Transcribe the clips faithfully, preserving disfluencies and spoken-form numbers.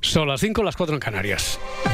Son las cinco, las cuatro en Canarias.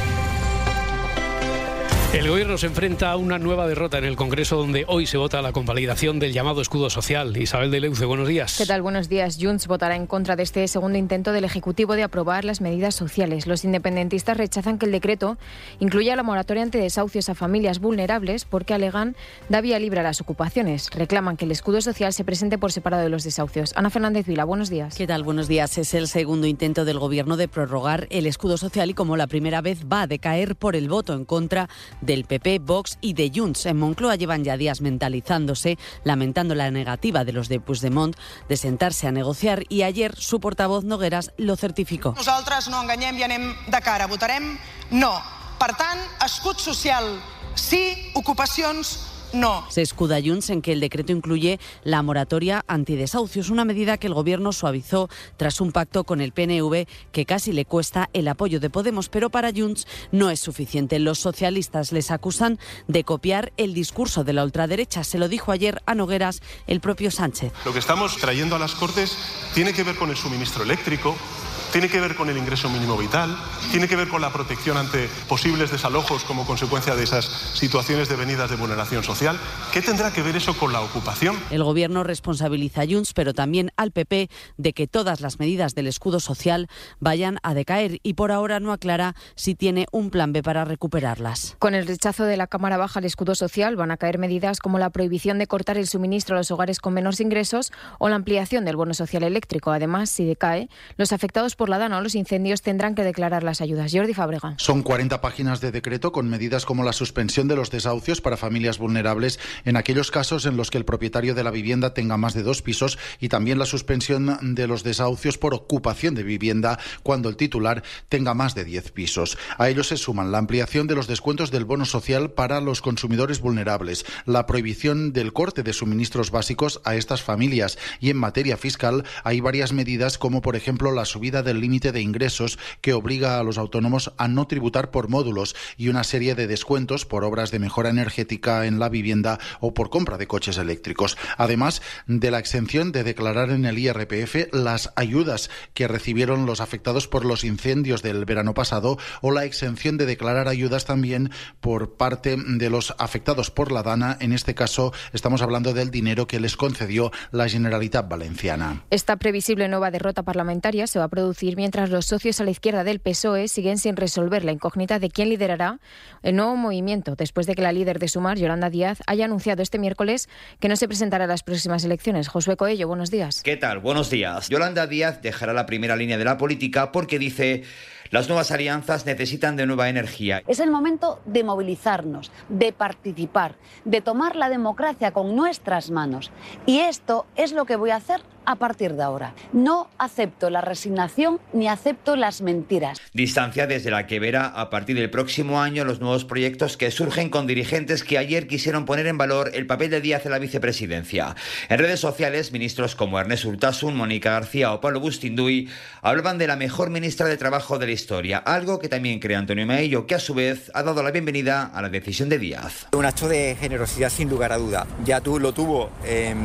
El Gobierno se enfrenta a una nueva derrota en el Congreso, donde hoy se vota la convalidación del llamado escudo social. Isabel de Leuce, buenos días. ¿Qué tal? Buenos días. Junts votará en contra de este segundo intento del Ejecutivo de aprobar las medidas sociales. Los independentistas rechazan que el decreto incluya la moratoria ante desahucios a familias vulnerables porque alegan da vía libre a las ocupaciones. Reclaman que el escudo social se presente por separado de los desahucios. Ana Fernández Vila, buenos días. ¿Qué tal? Buenos días. Es el segundo intento del Gobierno de prorrogar el escudo social y, como la primera vez, va a decaer por el voto en contra del P P, Vox y de Junts. En Moncloa llevan ya días mentalizándose, lamentando la negativa de los de Puigdemont de sentarse a negociar, y ayer su portavoz Nogueras lo certificó. Nosaltres no enganyem i anem de cara. Votarem no. Per tant, escut social sí, ocupacions no. Se escuda Junts en que el decreto incluye la moratoria antidesahucios, una medida que el Gobierno suavizó tras un pacto con el P N V que casi le cuesta el apoyo de Podemos, pero para Junts no es suficiente. Los socialistas les acusan de copiar el discurso de la ultraderecha. Se lo dijo ayer a Nogueras el propio Sánchez. Lo que estamos trayendo a las Cortes tiene que ver con el suministro eléctrico, tiene que ver con el ingreso mínimo vital, tiene que ver con la protección ante posibles desalojos como consecuencia de esas situaciones devenidas de vulneración social. ¿Qué tendrá que ver eso con la ocupación? El Gobierno responsabiliza a Junts, pero también al P P, de que todas las medidas del escudo social vayan a decaer, y por ahora no aclara si tiene un plan B para recuperarlas. Con el rechazo de la Cámara Baja al escudo social van a caer medidas como la prohibición de cortar el suministro a los hogares con menos ingresos o la ampliación del bono social eléctrico. Además, si decae, los afectados por la DANA o los incendios tendrán que declarar las ayudas. Jordi Fábrega. Son cuarenta páginas de decreto con medidas como la suspensión de los desahucios para familias vulnerables en aquellos casos en los que el propietario de la vivienda tenga más de dos pisos, y también la suspensión de los desahucios por ocupación de vivienda cuando el titular tenga más de diez pisos. A ello se suman la ampliación de los descuentos del bono social para los consumidores vulnerables, la prohibición del corte de suministros básicos a estas familias, y en materia fiscal hay varias medidas como, por ejemplo, la subida del límite de ingresos que obliga a los autónomos a no tributar por módulos, y una serie de descuentos por obras de mejora energética en la vivienda o por compra de coches eléctricos. Además de la exención de declarar en el I R P F las ayudas que recibieron los afectados por los incendios del verano pasado, o la exención de declarar ayudas también por parte de los afectados por la DANA. En este caso estamos hablando del dinero que les concedió la Generalitat Valenciana. Esta previsible nueva derrota parlamentaria se va a producir mientras los socios a la izquierda del P S O E siguen sin resolver la incógnita de quién liderará el nuevo movimiento, después de que la líder de Sumar, Yolanda Díaz, haya anunciado este miércoles que no se presentará a las próximas elecciones. Josué Coello, buenos días. ¿Qué tal? Buenos días. Yolanda Díaz dejará la primera línea de la política porque dice: las nuevas alianzas necesitan de nueva energía. Es el momento de movilizarnos, de participar, de tomar la democracia con nuestras manos. Y esto es lo que voy a hacer a partir de ahora. No acepto la resignación ni acepto las mentiras. Distancia desde la que verá a partir del próximo año los nuevos proyectos que surgen con dirigentes que ayer quisieron poner en valor el papel de Díaz en la vicepresidencia. En redes sociales, ministros como Ernest Urtasun, Mónica García o Pablo Bustinduy hablaban de la mejor ministra de Trabajo de la historia, algo que también cree Antonio Maello, que a su vez ha dado la bienvenida a la decisión de Díaz. Un acto de generosidad sin lugar a duda. Ya tú lo tuvo en,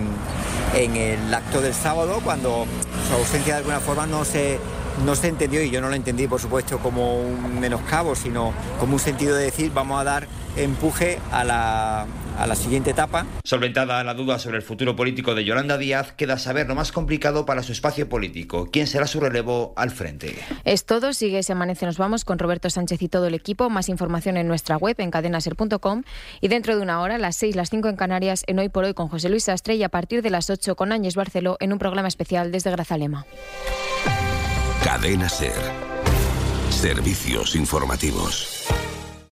en el acto del sábado, cuando su ausencia de alguna forma no se, no se entendió, y yo no lo entendí, por supuesto, como un menoscabo, sino como un sentido de decir: vamos a dar empuje a la, a la siguiente etapa. Solventada la duda sobre el futuro político de Yolanda Díaz, queda saber lo más complicado para su espacio político: quién será su relevo al frente. Es todo. Sigue Se Amanece Nos Vamos con Roberto Sánchez y todo el equipo. Más información en nuestra web, en cadenaser punto com, y dentro de una hora, las seis, las cinco en Canarias, en Hoy por Hoy con José Luis Sastre, y a partir de las ocho con Áñez Barceló en un programa especial desde Grazalema. Cadena Ser. Servicios informativos.